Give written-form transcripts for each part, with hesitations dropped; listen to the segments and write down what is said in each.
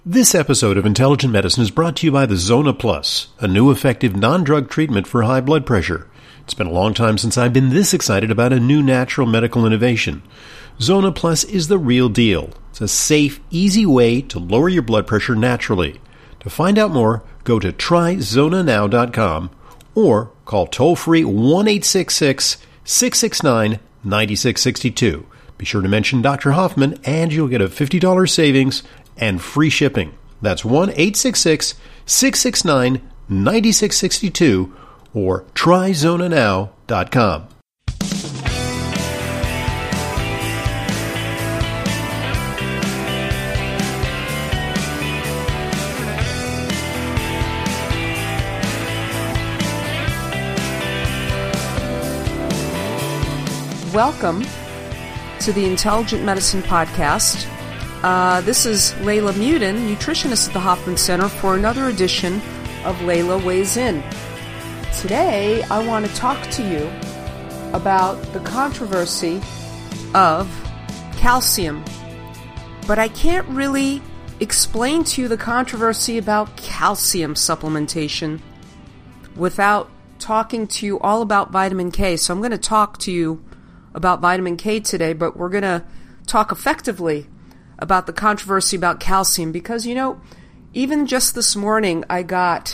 This episode of Intelligent Medicine is brought to you by the Zona Plus, a new effective non-drug treatment for high blood pressure. It's been a long time since I've been this excited about a new natural medical innovation. Zona Plus is the real deal. It's a safe, easy way to lower your blood pressure naturally. To find out more, go to tryzonanow.com or call toll-free 1-866-669-9662. Be sure to mention Dr. Hoffman and you'll get a $50 savings and free shipping. That's 1-866-669-9662 or tryzonanow.com. Welcome to the Intelligent Medicine Podcast. This is Layla Mutin, nutritionist at the Hoffman Center, for another edition of Layla Weighs In. Today, I want to talk to you about the controversy of calcium. But I can't really explain to you the controversy about calcium supplementation without talking to you all about vitamin K. So I'm going to talk to you about vitamin K today, but we're going to talk effectively about the controversy about calcium because, you know, even just this morning I got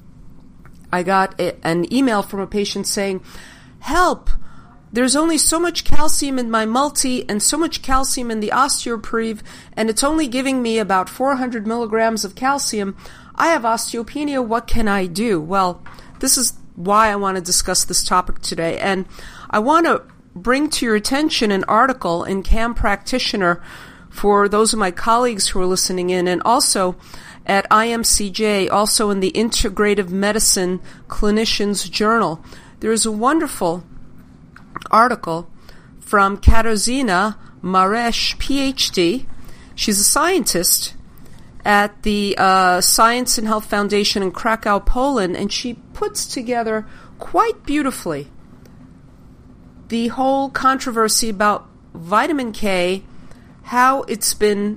an email from a patient saying, help, there's only so much calcium in my multi and so much calcium in the Osteoprev, and it's only giving me about 400 milligrams of calcium. I have osteopenia. What can I do? Well, this is why I want to discuss this topic today, and I want to bring to your attention an article in CAM Practitioner for those of my colleagues who are listening in, and also at IMCJ, also in the Integrative Medicine Clinicians Journal. There is a wonderful article from Katarzyna Maresh, PhD. She's a scientist at the Science and Health Foundation in Krakow, Poland, and she puts together quite beautifully the whole controversy about vitamin K, how it's been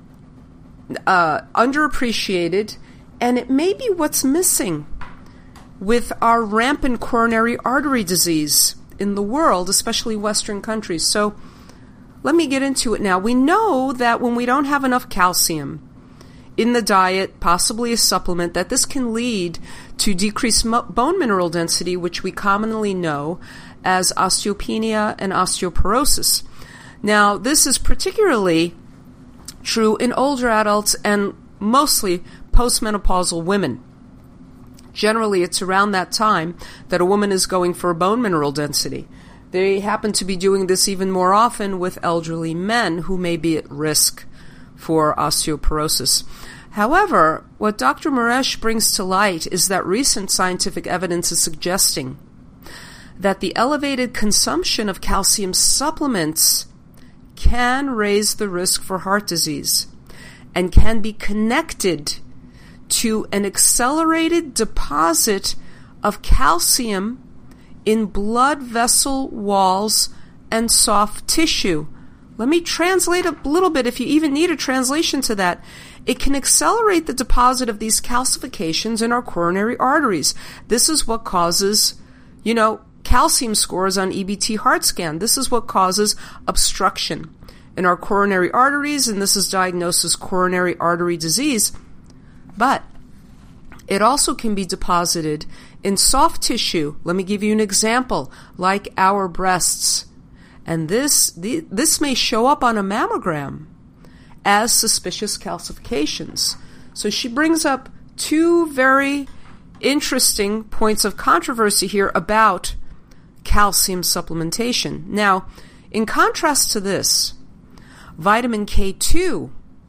underappreciated, and it may be what's missing with our rampant coronary artery disease in the world, especially Western countries. So let me get into it now. We know that when we don't have enough calcium in the diet, possibly a supplement, that this can lead to decreased bone mineral density, which we commonly know as osteopenia and osteoporosis. Now, this is particularly true in older adults and mostly postmenopausal women. Generally, it's around that time that a woman is going for bone mineral density. They happen to be doing this even more often with elderly men who may be at risk for osteoporosis. However, what Dr. Maresh brings to light is that recent scientific evidence is suggesting that the elevated consumption of calcium supplements can raise the risk for heart disease and can be connected to an accelerated deposit of calcium in blood vessel walls and soft tissue. Let me translate a little bit if you even need a translation to that. It can accelerate the deposit of these calcifications in our coronary arteries. This is what causes, calcium scores on EBT heart scan. This is what causes obstruction in our coronary arteries, and this is diagnosed as coronary artery disease. But it also can be deposited in soft tissue. Let me give you an example, like our breasts. And this may show up on a mammogram as suspicious calcifications. So she brings up two very interesting points of controversy here about calcium supplementation. Now, in contrast to this, vitamin K2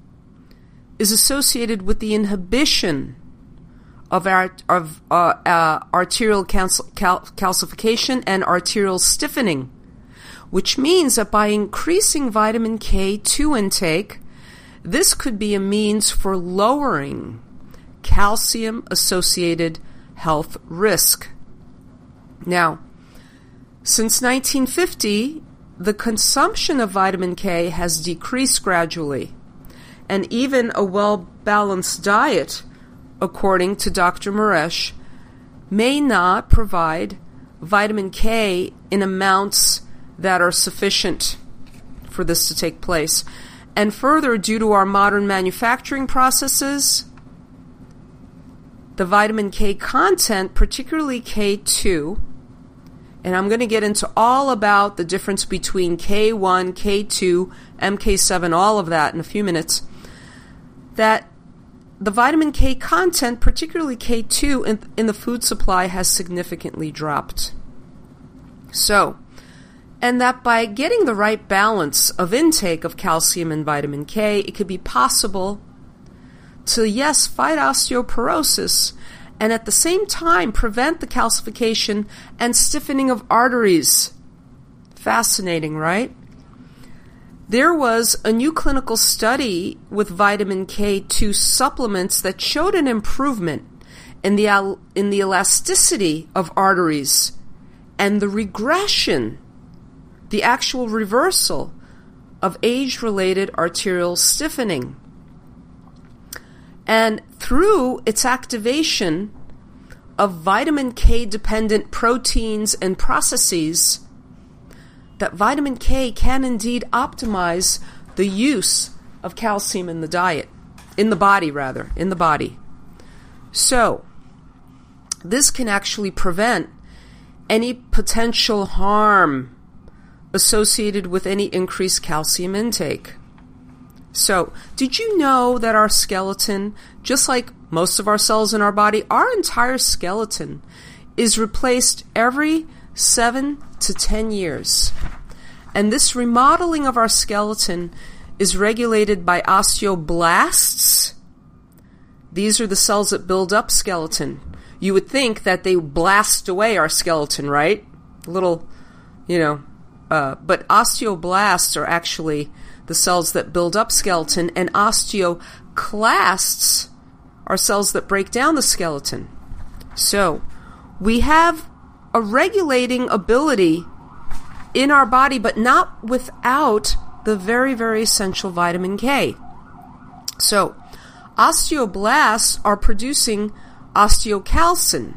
is associated with the inhibition of arterial calcification and arterial stiffening, which means that by increasing vitamin K2 intake, this could be a means for lowering calcium-associated health risk. Now, since 1950, the consumption of vitamin K has decreased gradually, and even a well-balanced diet, according to Dr. Maresh, may not provide vitamin K in amounts that are sufficient for this to take place. And further, due to our modern manufacturing processes, the vitamin K content, particularly K2, and I'm going to get into all about the difference between K1, K2, MK7, all of that in a few minutes, that the vitamin K content, particularly K2, in the food supply has significantly dropped. So, and that by getting the right balance of intake of calcium and vitamin K, it could be possible to, yes, fight osteoporosis and at the same time prevent the calcification and stiffening of arteries. Fascinating, right? There was a new clinical study with vitamin K2 supplements that showed an improvement in the elasticity of arteries and the regression, the actual reversal of age-related arterial stiffening. And through its activation of vitamin K-dependent proteins and processes, that vitamin K can indeed optimize the use of calcium in the diet, in the body. So, this can actually prevent any potential harm associated with any increased calcium intake. So, did you know that our skeleton, just like most of our cells in our body, our entire skeleton is replaced every 7 to 10 years? And this remodeling of our skeleton is regulated by osteoblasts. These are the cells that build up skeleton. You would think that they blast away our skeleton, right? But osteoblasts are actually the cells that build up skeleton, and osteoclasts are cells that break down the skeleton. So, we have a regulating ability in our body, but not without the very, very essential vitamin K. So, osteoblasts are producing osteocalcin.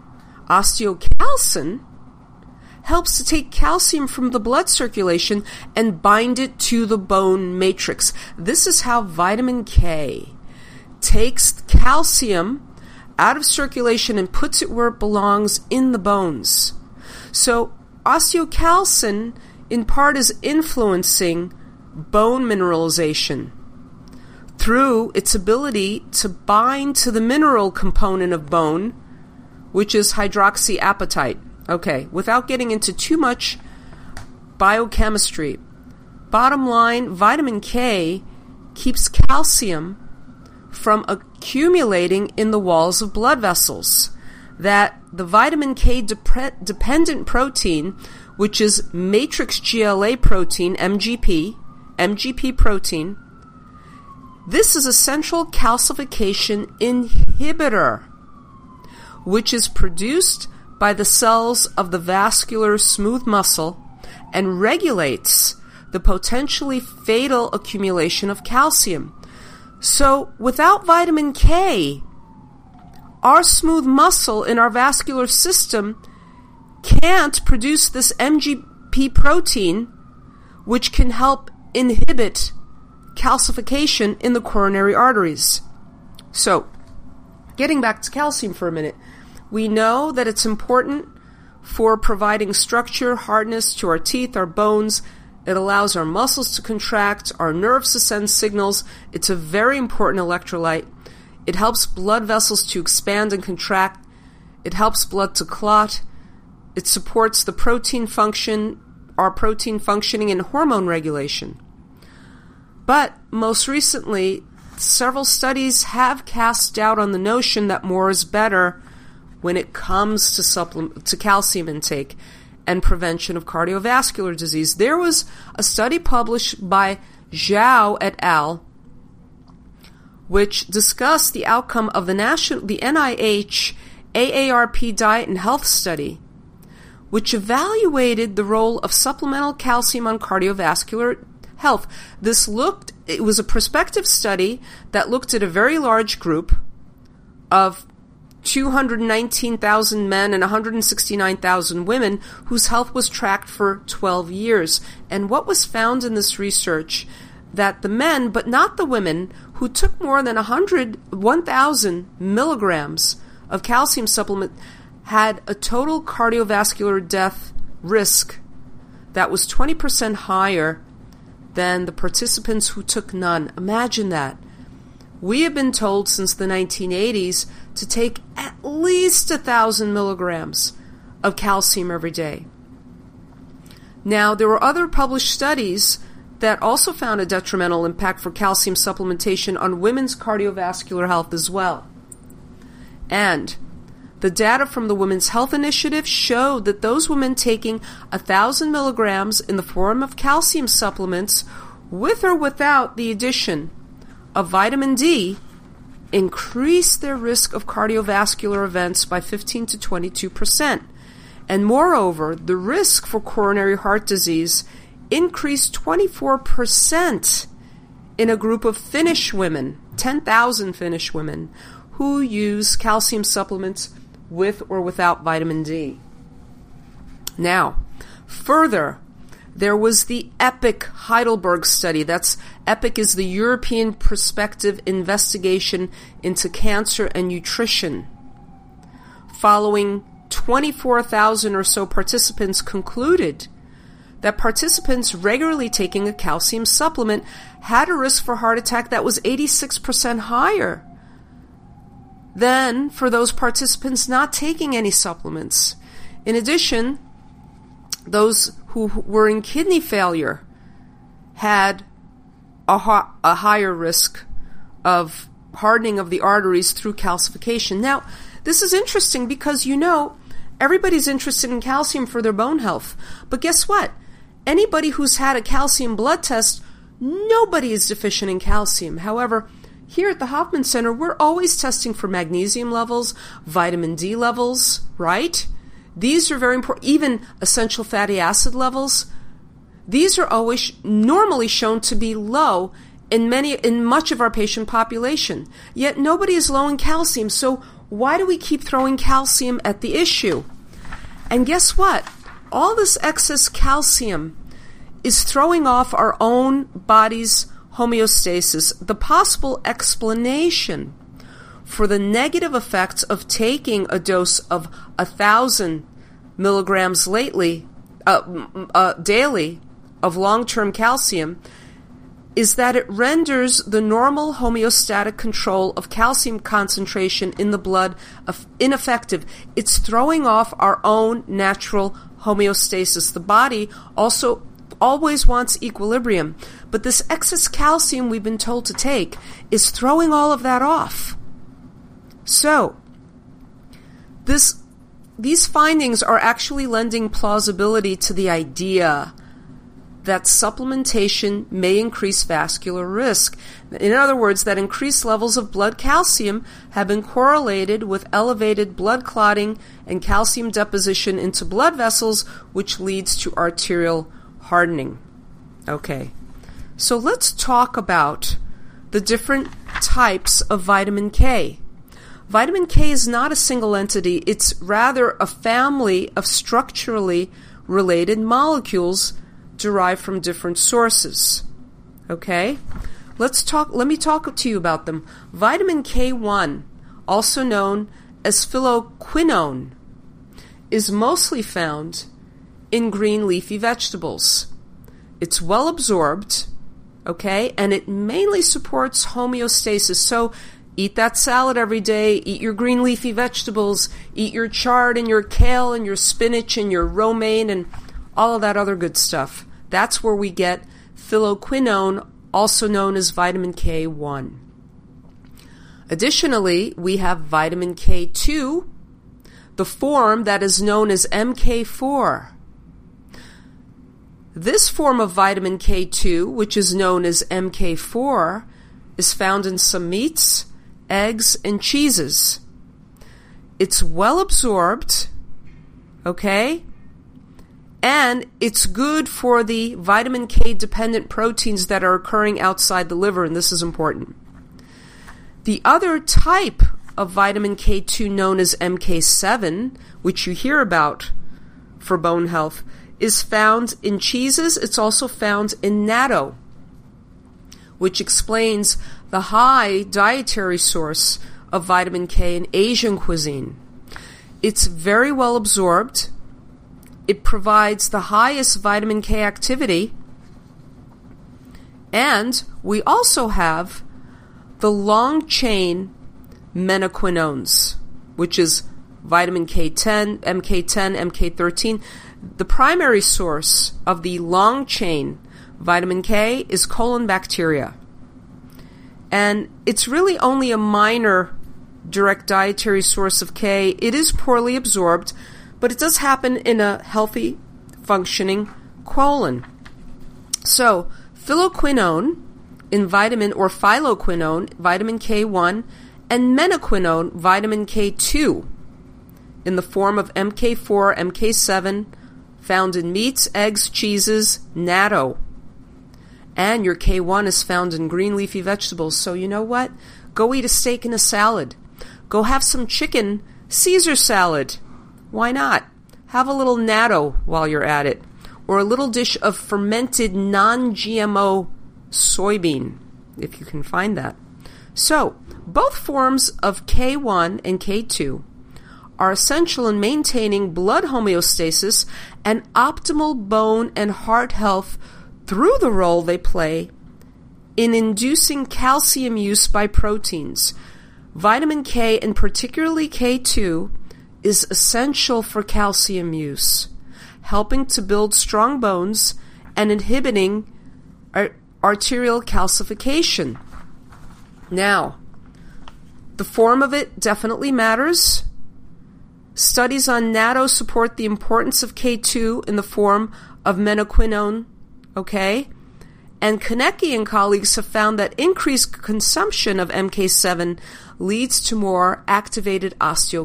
Osteocalcin helps to take calcium from the blood circulation and bind it to the bone matrix. This is how vitamin K takes calcium out of circulation and puts it where it belongs, in the bones. So osteocalcin in part is influencing bone mineralization through its ability to bind to the mineral component of bone, which is hydroxyapatite. Okay, without getting into too much biochemistry, bottom line, vitamin K keeps calcium from accumulating in the walls of blood vessels. That the vitamin K dependent protein, which is matrix GLA protein, MGP protein, this is a central calcification inhibitor, which is produced by the cells of the vascular smooth muscle and regulates the potentially fatal accumulation of calcium. So, without vitamin K, our smooth muscle in our vascular system can't produce this MGP protein, which can help inhibit calcification in the coronary arteries. So, getting back to calcium for a minute, we know that it's important for providing structure, hardness to our teeth, our bones. It allows our muscles to contract, our nerves to send signals. It's a very important electrolyte. It helps blood vessels to expand and contract. It helps blood to clot. It supports the protein function, our protein functioning and hormone regulation. But most recently, several studies have cast doubt on the notion that more is better when it comes to calcium intake and prevention of cardiovascular disease. There was a study published by Zhao et al., which discussed the outcome of the NIH AARP Diet and Health Study, which evaluated the role of supplemental calcium on cardiovascular health. It was a prospective study that looked at a very large group of 219,000 men and 169,000 women whose health was tracked for 12 years. And what was found in this research, that the men, but not the women, who took more than 1,000 milligrams of calcium supplement had a total cardiovascular death risk that was 20% higher than the participants who took none. Imagine that. We have been told since the 1980s to take at least 1,000 milligrams of calcium every day. Now, there were other published studies that also found a detrimental impact for calcium supplementation on women's cardiovascular health as well. And the data from the Women's Health Initiative showed that those women taking 1,000 milligrams in the form of calcium supplements, with or without the addition of vitamin D, increased their risk of cardiovascular events by 15 to 22%. And moreover, the risk for coronary heart disease increased 24% in a group of Finnish women, 10,000 Finnish women, who use calcium supplements with or without vitamin D. Now, further, there was the EPIC Heidelberg study. EPIC is the European Prospective Investigation into Cancer and Nutrition. Following 24,000 or so participants, concluded that participants regularly taking a calcium supplement had a risk for heart attack that was 86% higher than for those participants not taking any supplements. In addition, those who were in kidney failure had a higher risk of hardening of the arteries through calcification. Now, this is interesting because, everybody's interested in calcium for their bone health. But guess what? Anybody who's had a calcium blood test, nobody is deficient in calcium. However, here at the Hoffman Center, we're always testing for magnesium levels, vitamin D levels, right? These are very important. Even essential fatty acid levels. These are always normally shown to be low in much of our patient population. Yet nobody is low in calcium. So why do we keep throwing calcium at the issue? And guess what? All this excess calcium is throwing off our own body's homeostasis. The possible explanation for the negative effects of taking a dose of 1,000 milligrams daily of long-term calcium is that it renders the normal homeostatic control of calcium concentration in the blood ineffective. It's throwing off our own natural homeostasis. The body also always wants equilibrium, but this excess calcium we've been told to take is throwing all of that off. So, these findings are actually lending plausibility to the idea that supplementation may increase vascular risk. In other words, that increased levels of blood calcium have been correlated with elevated blood clotting and calcium deposition into blood vessels, which leads to arterial hardening. Okay, so let's talk about the different types of vitamin K. Vitamin K is not a single entity. It's rather a family of structurally related molecules derived from different sources. Okay? Let me talk to you about them. Vitamin K1, also known as phylloquinone, is mostly found in green leafy vegetables. It's well absorbed, okay, and it mainly supports homeostasis. So eat that salad every day, eat your green leafy vegetables, eat your chard and your kale and your spinach and your romaine and all of that other good stuff. That's where we get phylloquinone, also known as vitamin K1. Additionally, we have vitamin K2, the form that is known as MK4. This form of vitamin K2, which is known as MK4, is found in some meats, eggs, and cheeses. It's well absorbed, okay? And it's good for the vitamin K dependent proteins that are occurring outside the liver, and this is important. The other type of vitamin K2 known as MK7, which you hear about for bone health, is found in cheeses. It's also found in natto, which explains the high dietary source of vitamin K in Asian cuisine. It's very well absorbed. It provides the highest vitamin K activity. And we also have the long-chain menaquinones, which is vitamin K10, MK10, MK13. The primary source of the long-chain vitamin K is colon bacteria. And it's really only a minor direct dietary source of K. It is poorly absorbed, but it does happen in a healthy, functioning colon. So, phylloquinone in vitamin, or phylloquinone, vitamin K1, and menaquinone, vitamin K2, in the form of MK4, MK7, found in meats, eggs, cheeses, natto. And your K1 is found in green leafy vegetables. So you know what? Go eat a steak and a salad. Go have some chicken Caesar salad. Why not? Have a little natto while you're at it. Or a little dish of fermented non-GMO soybean, if you can find that. So, both forms of K1 and K2 are essential in maintaining blood homeostasis and optimal bone and heart health through the role they play in inducing calcium use by proteins. Vitamin K, and particularly K2, is essential for calcium use, helping to build strong bones and inhibiting arterial calcification. Now, the form of it definitely matters. Studies on natto support the importance of K2 in the form of menaquinone, okay? And Konecki and colleagues have found that increased consumption of MK7 leads to more activated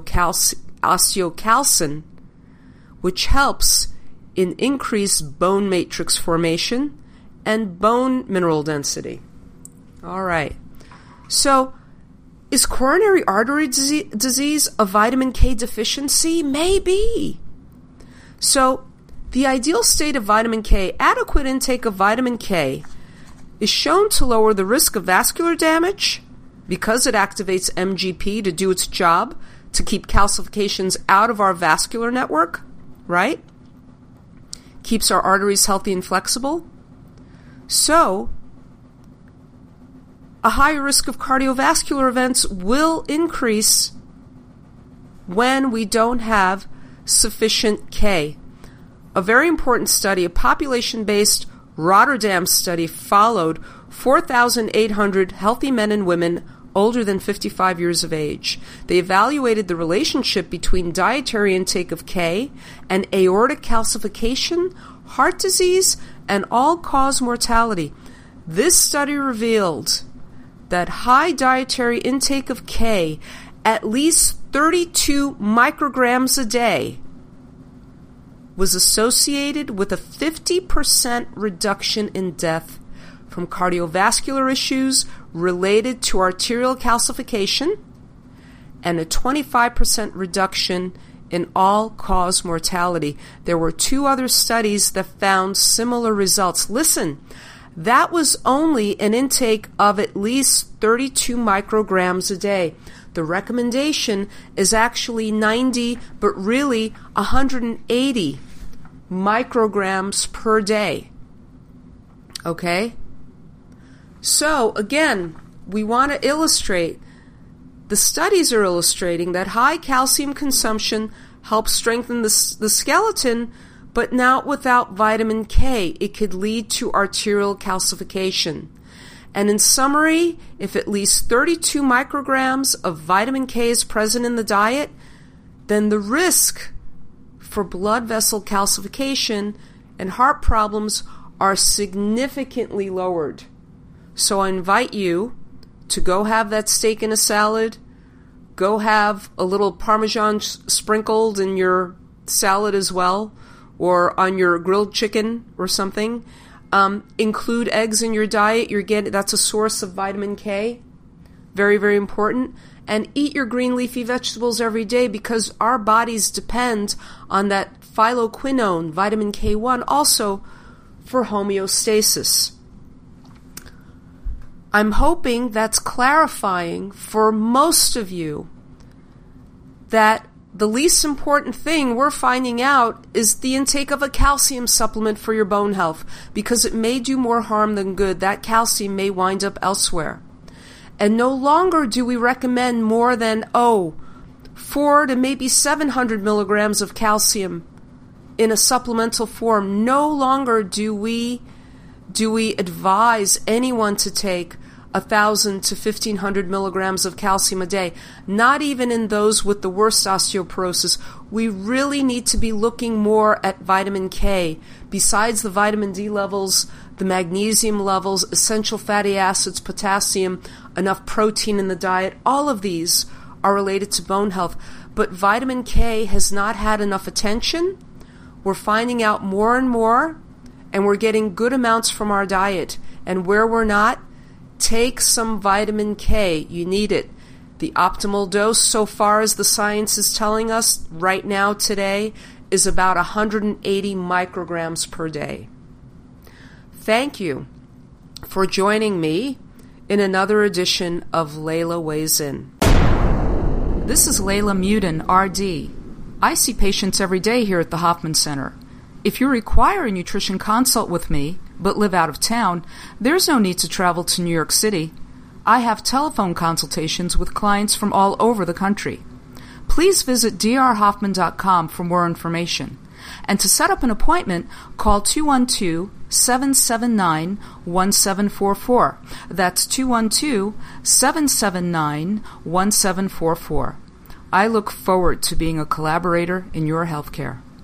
osteocalcin, which helps in increased bone matrix formation and bone mineral density. All right. So, is coronary artery disease a vitamin K deficiency? Maybe. So, the ideal state of vitamin K, adequate intake of vitamin K, is shown to lower the risk of vascular damage because it activates MGP to do its job to keep calcifications out of our vascular network, right? Keeps our arteries healthy and flexible. So, a higher risk of cardiovascular events will increase when we don't have sufficient K. A very important study, a population-based Rotterdam study, followed 4,800 healthy men and women older than 55 years of age. They evaluated the relationship between dietary intake of K and aortic calcification, heart disease, and all-cause mortality. This study revealed that high dietary intake of K, at least 32 micrograms a day, was associated with a 50% reduction in death from cardiovascular issues related to arterial calcification and a 25% reduction in all-cause mortality. There were 2 other studies that found similar results. Listen, that was only an intake of at least 32 micrograms a day. The recommendation is actually 90, but really 180 micrograms per day. Okay? So, again, we want to illustrate, the studies are illustrating that high calcium consumption helps strengthen the skeleton, but not without vitamin K. It could lead to arterial calcification. And in summary, if at least 32 micrograms of vitamin K is present in the diet, then the risk for blood vessel calcification and heart problems are significantly lowered. So I invite you to go have that steak in a salad, go have a little Parmesan sprinkled in your salad as well, or on your grilled chicken or something. Include eggs in your diet. That's a source of vitamin K. Very, very important. And eat your green leafy vegetables every day, because our bodies depend on that phytoquinone, vitamin K1, also for homeostasis. I'm hoping that's clarifying for most of you that the least important thing we're finding out is the intake of a calcium supplement for your bone health, because it may do more harm than good. That calcium may wind up elsewhere. And no longer do we recommend more than, 4 to maybe 700 milligrams of calcium in a supplemental form. No longer do we advise anyone to take 1,000 to 1,500 milligrams of calcium a day. Not even in those with the worst osteoporosis. We really need to be looking more at vitamin K. Besides the vitamin D levels, the magnesium levels, essential fatty acids, potassium, enough protein in the diet, all of these are related to bone health. But vitamin K has not had enough attention. We're finding out more and more, and we're getting good amounts from our diet. And where we're not, take some vitamin K. You need it. The optimal dose, so far as the science is telling us right now today, is about 180 micrograms per day. Thank you for joining me in another edition of Layla Weighs In. This is Layla Muden, RD. I see patients every day here at the Hoffman Center. If you require a nutrition consult with me, but live out of town, there's no need to travel to New York City. I have telephone consultations with clients from all over the country. Please visit drhoffman.com for more information. And to set up an appointment, call 212-779-1744. That's 212-779-1744. I look forward to being a collaborator in your healthcare.